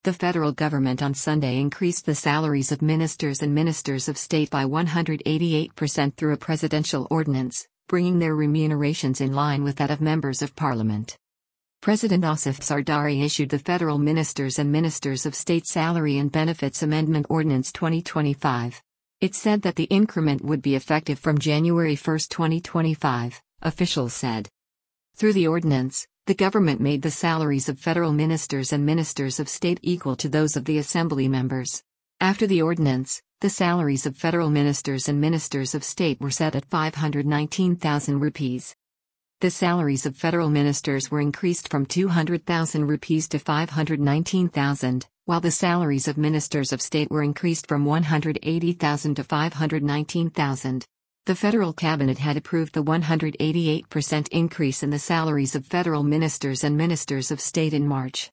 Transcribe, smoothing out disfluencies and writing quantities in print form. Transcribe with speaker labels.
Speaker 1: The federal government on Sunday increased the salaries of ministers and ministers of state by 188% through a presidential ordinance, bringing their remunerations in line with that of members of parliament. President Asif Zardari issued the Federal Ministers and Ministers of State Salary and Benefits Amendment Ordinance 2025. It said that the increment would be effective from January 1, 2025, officials said. Through the ordinance, the government made the salaries of federal ministers and ministers of state equal to those of the assembly members. After the ordinance, the salaries of federal ministers and ministers of state were set at 519,000 rupees. The salaries of federal ministers were increased from 200,000 rupees to 519,000, while the salaries of ministers of state were increased from 180,000 to 519,000. The federal cabinet had approved the 188% increase in the salaries of federal ministers and ministers of state in March.